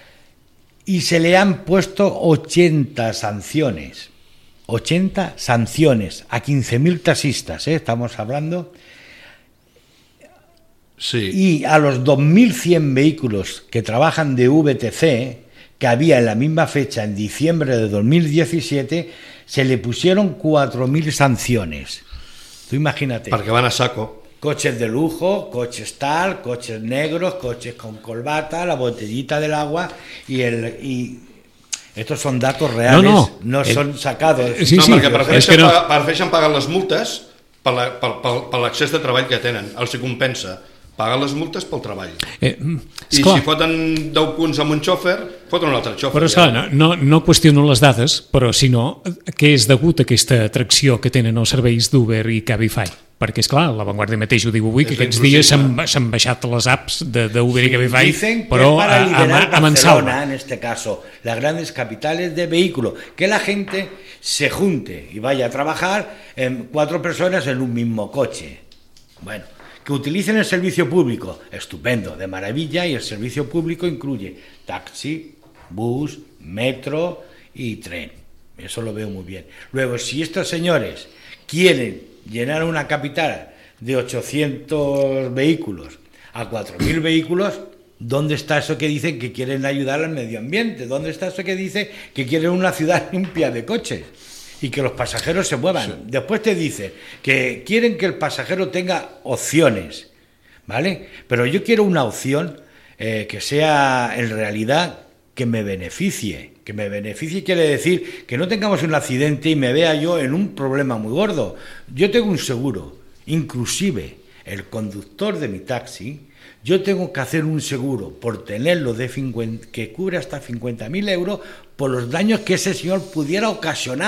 Y se le han puesto ochenta sanciones, ochenta sanciones a quince mil taxistas, ¿eh? Estamos hablando. Sí. Y a los dos mil cien vehículos que trabajan de V T C, que había en la misma fecha, en diciembre de dos mil diecisiete, se le pusieron cuatro mil sanciones. Tú imagínate. Porque van a saco. Coches de lujo, coches tal, coches negros, coches con corbata, la botellita del agua y el... Y estos son datos reales, no, no. no eh, son sacados. Sí, no, sí, perquè prefereixen, no. pagar, prefereixen pagar les multes per l'accés de treball que tenen. Els hi compensa pagar les multes pel treball. Eh, I si foten deu punts amb un xòfer, foten un altre xòfer. Però esclar, no, no, no qüestiono les dades, però sinó que és degut a aquesta atracció que tenen els serveis d'Uber i Cabify. Perquè, esclar, La Vanguardia mateix ho diu avui, que aquests dies s'han baixat les apps d'Uber i Cabify, però a, a, a mansalva. En este caso, las grandes capitales de vehículos, que la gente se junte y vaya a trabajar en cuatro personas en un mismo coche. Bueno, que utilicen el servicio público, estupendo, de maravilla, y el servicio público incluye taxi, bus, metro y tren. Eso lo veo muy bien. Luego, si estos señores quieren llenar una capital de ochocientos vehículos a cuatro mil vehículos, ¿dónde está eso que dicen que quieren ayudar al medio ambiente? ¿Dónde está eso que dice que quieren una ciudad limpia de coches? Y que los pasajeros se muevan. Sí. Después te dicen que quieren que el pasajero tenga opciones, ¿vale? Pero yo quiero una opción eh, que sea en realidad que me beneficie. Que me beneficie quiere decir que no tengamos un accidente y me vea yo en un problema muy gordo. Yo tengo un seguro, inclusive el conductor de mi taxi, yo tengo que hacer un seguro por tenerlo de cincuenta, que cubre hasta cincuenta mil euros por los daños que ese señor pudiera ocasionar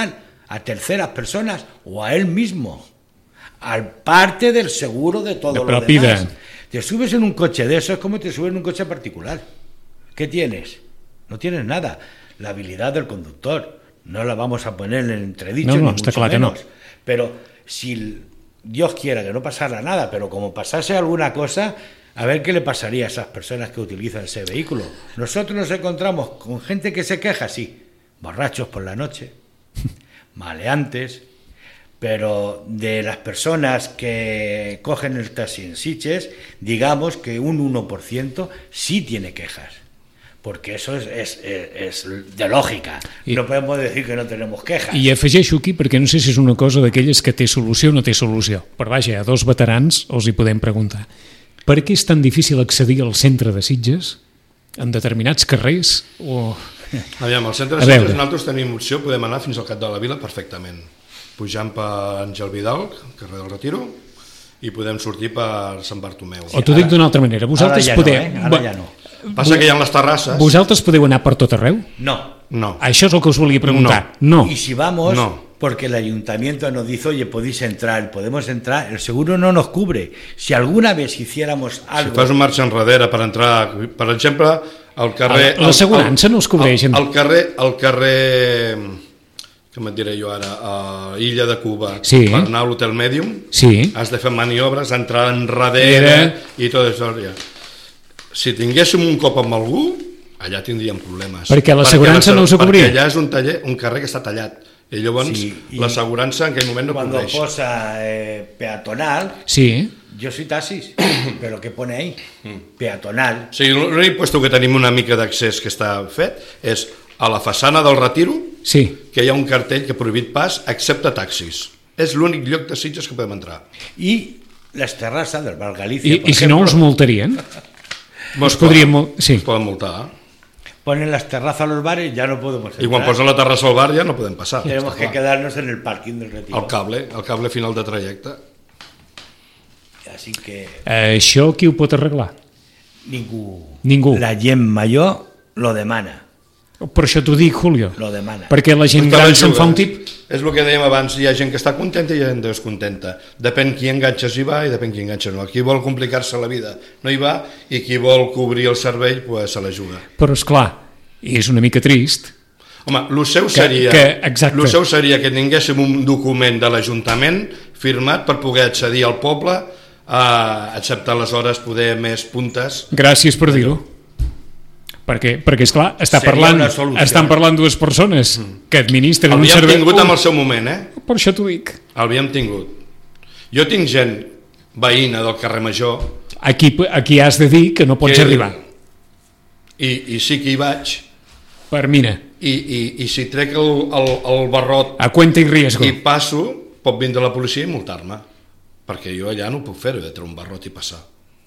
a terceras personas o a él mismo, al parte del seguro de todo de lo vida. demás. Te subes en un coche de eso, es como te subes en un coche particular. ¿Qué tienes? No tienes nada. La habilidad del conductor, no la vamos a poner en entredicho, no, no, ni está mucho clar menos. que no. Pero si Dios quiera que no pasara nada, pero como pasase alguna cosa, a ver qué le pasaría a esas personas que utilizan ese vehículo. Nosotros nos encontramos con gente que se queja, sí, borrachos por la noche, maleantes, pero de las personas que cogen el taxi en Sitges, digamos que un uno por ciento sí tiene quejas, porque eso és, és, és de lògica. I, no podem dir que no tenemos quejas. I afegeixo aquí, perquè no sé si és una cosa d'aquelles que té solució o no té solució, però vaja, a dos veterans els hi podem preguntar. Per què és tan difícil accedir al centre de Sitges, en determinats carrers? O... Aviam, al centre de Sitges nosaltres tenim opció, podem anar fins al cap de la vila perfectament, pujant per Àngel Vidal, carrer del Retiro, i podem sortir per Sant Bartomeu. O t'ho dic d'una altra manera, vosaltres ara ja podeu... no, eh? Ara ja no. Passa que hi ha les terrasses... Vosaltres podeu anar per tot arreu? No. No. Això és el que us volia preguntar. No. Y si vamos, no. porque el ayuntamiento nos dice, oye, podéis entrar, podemos entrar, el seguro no nos cubre. Si alguna vez hiciéramos algo... Si fas un marxa enrere per entrar, per exemple, al carrer... L'assegurança no us cobreix. Al, al carrer... Al carrer com et diré jo ara, a Illa de Cuba, sí. Per anar a l'Hotel Medium, sí. Has de fer maniobres, entrar enrere Era... i tot això. Si tinguéssim un cop amb algú, allà tindríem problemes. Perquè l'assegurança no us ho cobria. Perquè allà és un, taller, un carrer que està tallat. I llavors sí, i l'assegurança en aquell moment no cuando cobreix. Cuando posa eh, peatonal, sí. Yo soy taxis, pero ¿qué pone ahí? Peatonal. Sí, l'únic puesto que tenim una mica d'accés que està fet és a la façana del Retiro, sí. Que hi ha un cartell que prohibit pas excepte taxis. És l'únic lloc de Sitges que podem entrar. I les terrasses del Bar Galícia, I, i si no us multarien? Mos podríem, sí. poden multar. Ponen las terrazas a los bares, ya no podemos entrar. I quan posen la terrassa al bar ja no podem passar. Tenemos que quedarnos en el parking del Retiro. El cable, el cable final de trajecte. Así que... Eh, això qui ho pot arreglar? Ningú. Ningú. La gent major lo demana. Per això t'ho dic, Julio. Lo demana. Perquè la gent gran se'n fa un tip... És el que dèiem abans, hi ha gent que està contenta i hi ha gent descontenta. Depèn qui enganxes hi va i depèn qui enganxes no. Qui vol complicar-se la vida no hi va i qui vol cobrir el servei pues, se la juga. Però esclar, és una mica trist. Home, el seu seria, que, que, el seu seria que tinguéssim un document de l'Ajuntament firmat per poder accedir al poble, eh, excepte aleshores poder més puntes. Gràcies per dir-ho. Perquè, perquè esclar, està parlant, estan parlant dues persones que administren un servei... L'havíem tingut en el seu moment, eh? Per això t'ho dic. L'havíem tingut. Jo tinc gent veïna del carrer Major... Aquí, aquí has de dir que no pots que, arribar. I, I sí que hi vaig. Per mina. I, i, i si trec el, el, el barrot... A cuenta i riesgo. I passo, pot vindre la policia i multar-me. Perquè jo allà no puc fer-ho, de treure un barrot i passar.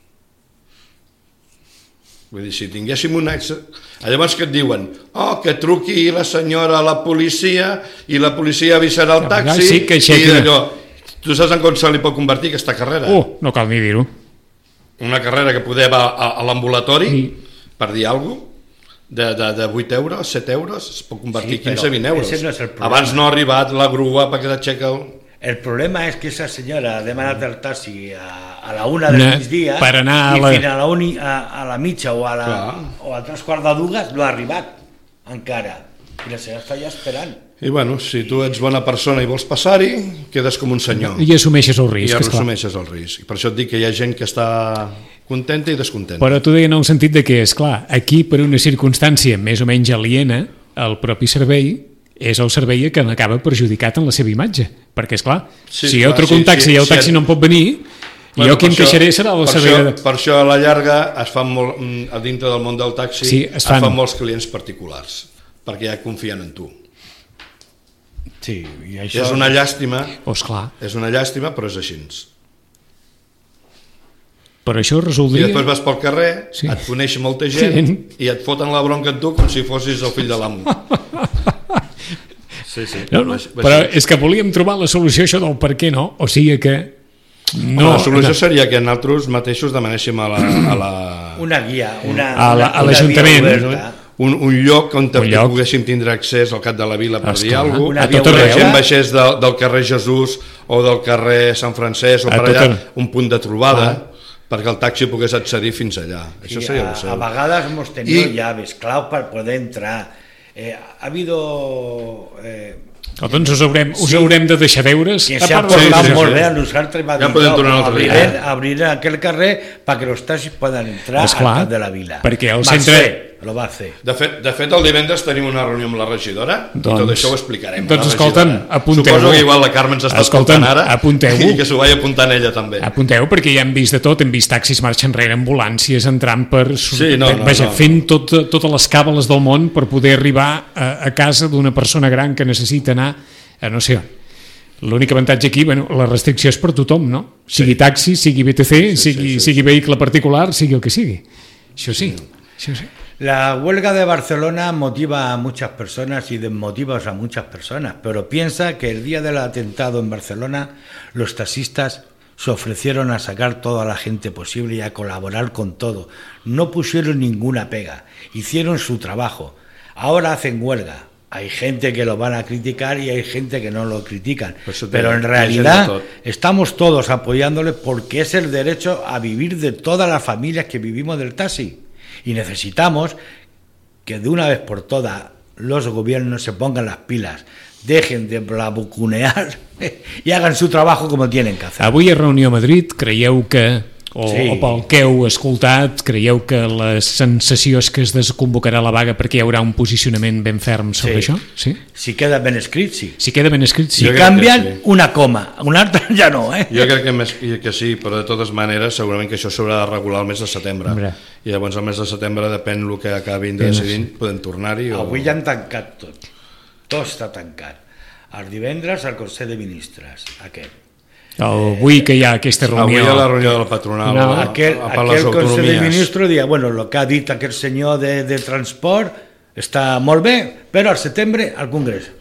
Vull dir, si tinguéssim un accés... Llavors que et diuen, oh, que truqui la senyora a la policia i la policia avisarà el taxi sí, que i d'allò... Tu saps en com se li pot convertir aquesta carrera? Oh, no cal ni dir-ho. Una carrera que poder va a, a l'ambulatori, sí. Per dir alguna cosa, de, de, de vuit euros, set euros, es pot convertir sí, quinze a vint euros. No és abans no ha arribat la grua perquè t'aixeca el... El problema és que esa senyora ha demanat el taxi a, a la una del migdia per anar a i la... fins a la, uni, a, a la mitja o a, la, o a tres quarts de dues no ha arribat encara i la senyora està ja esperant. I bueno, si tu ets bona persona i vols passar-hi, quedes com un senyor. I assumeixes el risc. I assumeixes el risc. I per això et dic que hi ha gent que està contenta i descontenta. Però t'ho deia en el sentit de que, esclar, aquí per una circumstància més o menys aliena, el propi servei és el servei que l'acaba perjudicat en la seva imatge. Perquè, esclar, sí, si jo truco sí, un taxi sí, i el taxi sí, no em pot venir, bueno, jo qui em queixaré serà el servei... Això, de... Per això a la llarga es fan molt, a dintre del món del taxi sí, es, fan... es fan molts clients particulars, perquè ja confien en tu. Sí, i això... És una llàstima, oh, esclar. És una llàstima, però és així. Per això resoldria... I després vas pel carrer, sí. Et coneix molta gent sí. I et foten la bronca en tu com si fossis el fill de l'amo. Sí, sí. No, no, però és que volíem trobar la solució això del per què no, o sigui que no, la solució no. Seria que nosaltres mateixos demanéssim a la, a la... una guia, una, a l'Ajuntament un, un lloc on un lloc. poguéssim tindre accés al cap de la vila per dir alguna A cosa, tot que la arreu. gent baixés de, del carrer Jesús o del carrer Sant Francesc o A per tot allà, arreu. un punt de trobada, Ah. perquè el taxi pogués accedir fins allà. Sí, Això seria a, el seu. a vegades hemos tenido I- llaves, claus para poder entrar. Eh, ha habido... Eh, Oh, doncs us haurem, us Sí. haurem de deixar deures. que a se ha part de- portado sí, sí, molt sí. bé a nosaltres va Ja dir, podem no, tornar un altre dia. abriré, abriré aquel carrer para que los taxis puedan entrar Esclar, al cap de la vila. perquè el Va centre- ser, lo va fer. De fet, de fet, el divendres tenim una reunió amb la regidora Doncs- i tot això ho explicarem. a doncs la escolta'm, regidora. apunteu-ho. Suposo que igual la Carmen s'està Escolta'm, escoltant ara apunteu-ho. i que s'ho vagi apuntant ella també. Apunteu, perquè ja hem vist de tot, hem vist taxis marxa enrere, ambulàncies entrant per... Sí, no, no, vaja, no. fent tot, totes les càbales del món per poder arribar a, a casa d'una persona gran que necessita anar a no sé on. L'únic avantatge aquí, bueno, la restricció és per tothom, no? Sigui taxi, sigui B T C, Sí, sí, sigui, sí, sí. sigui vehicle particular, sigui el que sigui. Això sí, això sí. La huelga de Barcelona motiva a muchas personas y desmotiva a muchas personas, pero piensa que el día del atentado en Barcelona los taxistas se ofrecieron a sacar toda la gente posible y a colaborar con todo. No pusieron ninguna pega, hicieron su trabajo. Ahora hacen huelga. Hay gente que lo van a criticar y hay gente que no lo critican. Pues eso Pero te- en te realidad dicen de todo. estamos todos apoyándole porque es el derecho a vivir de todas las familias que vivimos del taxi. Y necesitamos que de una vez por todas los gobiernos se pongan las pilas, dejen de bravuconear y hagan su trabajo como tienen que hacer. Avui a reunió a Madrid, creieu que, o, Sí. o pel que heu escoltat, creieu que la sensació és que es desconvocarà la vaga perquè hi haurà un posicionament ben ferm sobre Sí. això? Sí? Si queda ben escrit, sí. Si queda ben escrit, sí. Si Jo crec que canvian sí. una coma, una altra ja no, eh? Jo crec que, més, que sí, però de totes maneres segurament que això s'haurà de regular el mes de setembre. Hombre. I llavors el mes de setembre, depèn del que acabin de decidir, podem tornar-hi. O... Avui ja han tancat tot. Tot està tancat. Els divendres al Consell de Ministres, aquest. Avui que hi ha aquesta Avui reunió... hi ha la reunió de la patronal No. a, Aquel, a, per les aquel Consell de autonomies. Ministros dia, bueno, lo que ha dit aquell senyor de, de transport està molt bé, però al setembre al Congrés.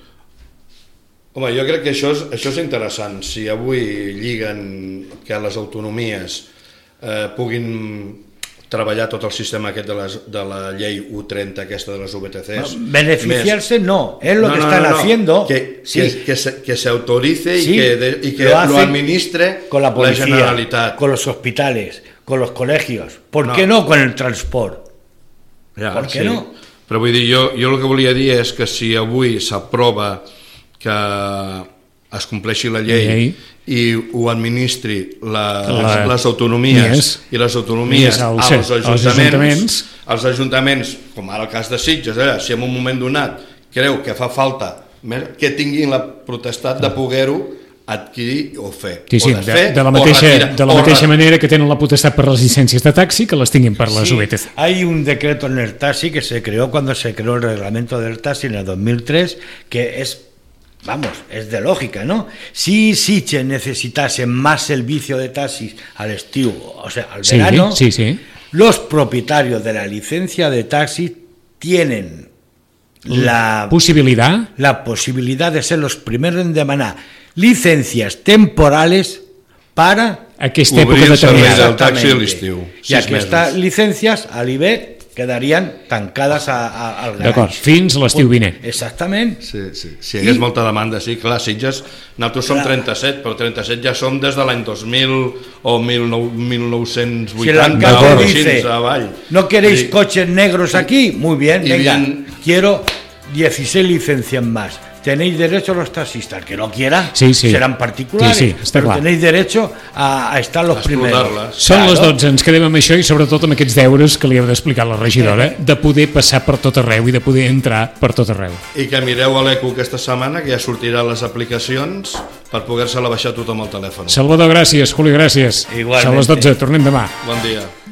Home, jo crec que això és, això és interessant. Si avui lliguen que les autonomies eh, puguin treballar tot el sistema aquest de, les, de la llei u trenta, aquesta de les U B T Cs... Beneficiarse més- no, es lo No, que no, están no, no. haciendo. Que, sí, que, que, se, que se autorice Sí, y que, de, y que lo lo, hacen administre con la policía, Generalitat. con los hospitales, con los colegios. ¿Por No. qué no con el transport? Ja, Per què no? Però vull dir, jo, jo el que volia dir és que si avui s'aprova que es compleixi la llei, Llei. i ho administri la, La- les autonomies Mies. i les autonomies Mies als- als als ajuntaments, ajuntaments. els ajuntaments, com ara el cas de Sitges, eh, si en un moment donat creu que fa falta més- que tinguin la potestat de poder-ho adquirir o fer. Sí, sí, o de, fer, de la o mateixa, retirar, de la o mateixa re- manera que tenen la potestat per les llicències de taxi, que les tinguin per les Sí, U B T C. hay un decreto en el taxi que se creó cuando se creó el reglamento del taxi en el dos mil tres, que es, vamos, es de lógica, ¿no? Si Sitges necesitase más servicio de taxis al estío, o sea, al Sí, verano, sí, sí. los propietarios de la licencia de taxi tienen la, Possibilitat? la posibilidad de ser los primeros en demanar licencias temporales para Aquesta Obrir època el servei determinada. del taxi a Exactamente. l'estiu. Y Sis aquestes mesos. licencias al I B E T quedarían tancadas a, a, al D'acord, garage. fins a l'estiu vinent. Exactament. Sí, sí. Si hi hagués I- molta demanda, sí, clar, Sitges, nosaltres som Clar. trenta-set, però trenta-set ja som des de l'any dos mil o mil nou-cents Si el vuitanta, alcalde o dice, així, avall. ¿no queréis Sí. coches negros aquí? Muy bien, Y venga, bien. quiero dieciséis licencias más. Tenéis derecho los taxistas, que no quiera, Sí, sí. serán particulares, Sí, sí, està pero clar. tenéis derecho a, a estar los A primeros. explotar-les. Són Claro. les dotze, ens quedem amb això i sobretot amb aquests deures que li heu d'explicar a la regidora, de poder passar per tot arreu i de poder entrar per tot arreu. I que mireu a l'Eco aquesta setmana, que ja sortiran les aplicacions per poder-se-la baixar tothom al telèfon. Salvador, gràcies. Juli, gràcies. Igualment. Són les dotze, tornem demà. Bon dia.